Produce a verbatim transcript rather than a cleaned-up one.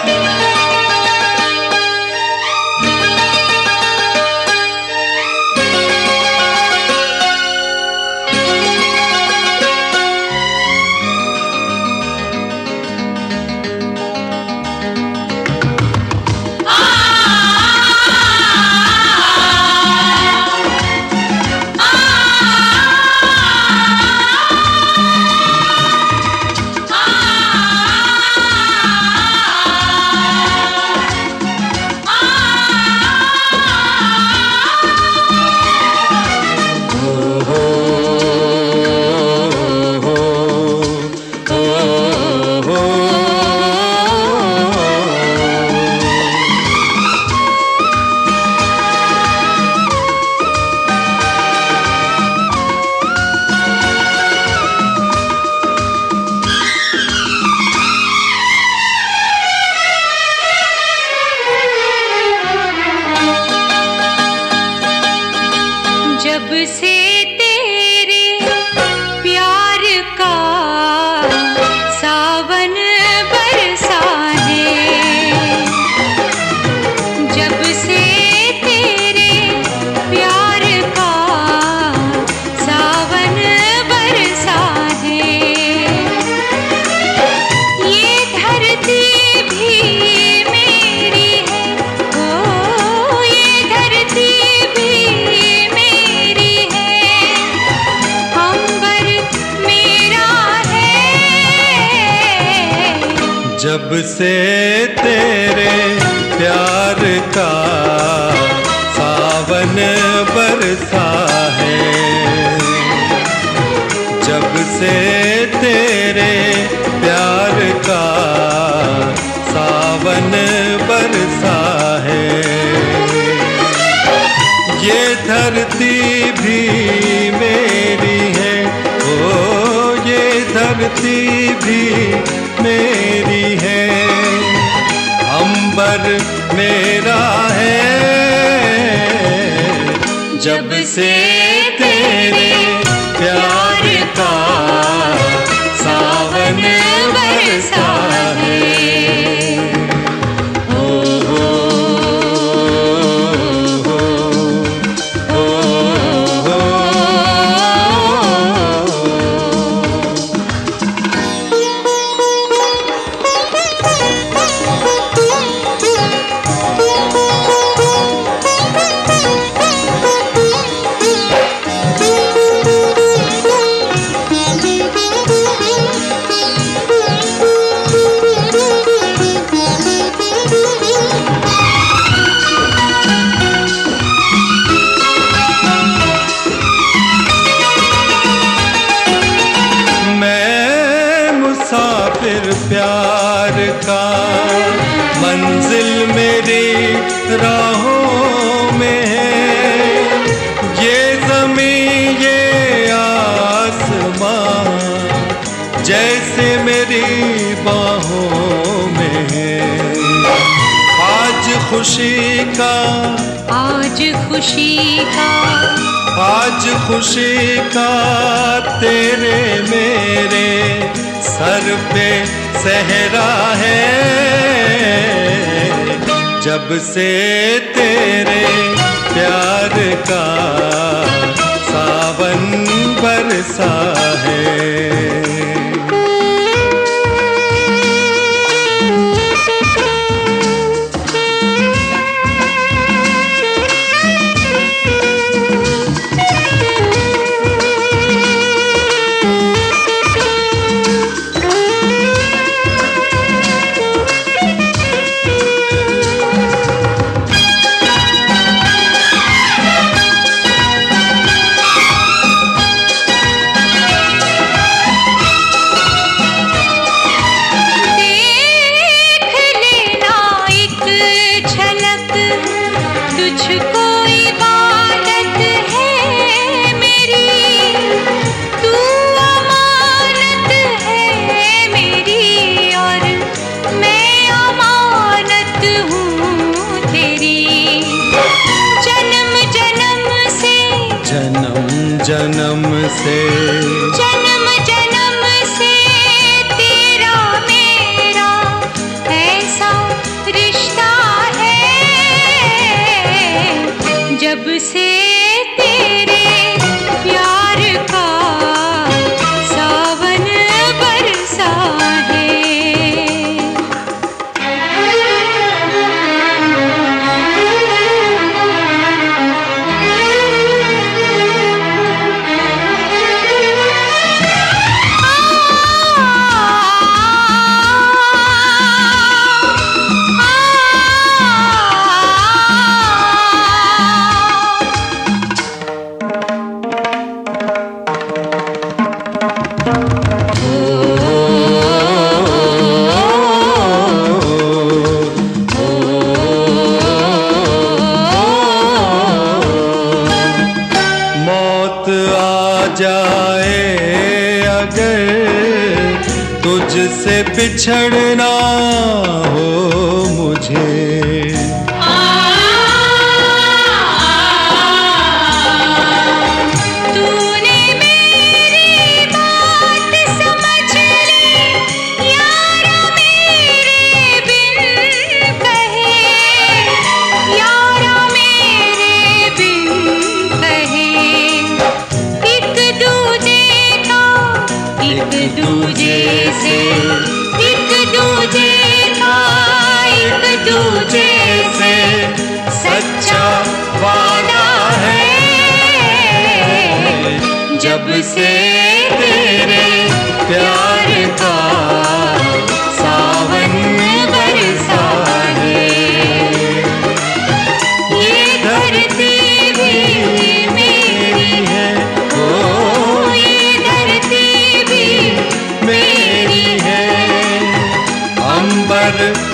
जब से तेरे प्यार का सावन बरसा है, जब से तेरे प्यार का सावन बरसा है, ये धरती भी मेरी है, ओ ये धरती भी जब से तेरे प्यार का सावन बरसा है, जब से तेरे प्यार का सावन बरसा है, ये धरती भी मेरी है, ओ ये धरती भी मेरी है, अंबर मेरा है, जब से तेरे प्यार का सावन बरसा है। मुसाफिर प्यार का मंजिल मेरी राहों में है, ये ज़मीं ये आसमां जैसे मेरी बाहों में है, आज खुशी का आज खुशी का आज खुशी का तेरे मेरे सर पे सहरा है, जब से तेरे प्यार का सावन बरसा है। जन्म से जन्म जन्म से तेरा मेरा ऐसा से बिछड़ना हो मुझे। तूने मेरी बात समझ ली यारा मेरे बिन कहे, यारा मेरे बिन कहे। एक दूजे का एक दूजे से, एक दूजे का एक दूजे से सच्चा वादा है। जब से तेरे प्यार का सावन बरसा है, ये धरती भी मेरी है, ओ ये धरती भी मेरी है। अंबर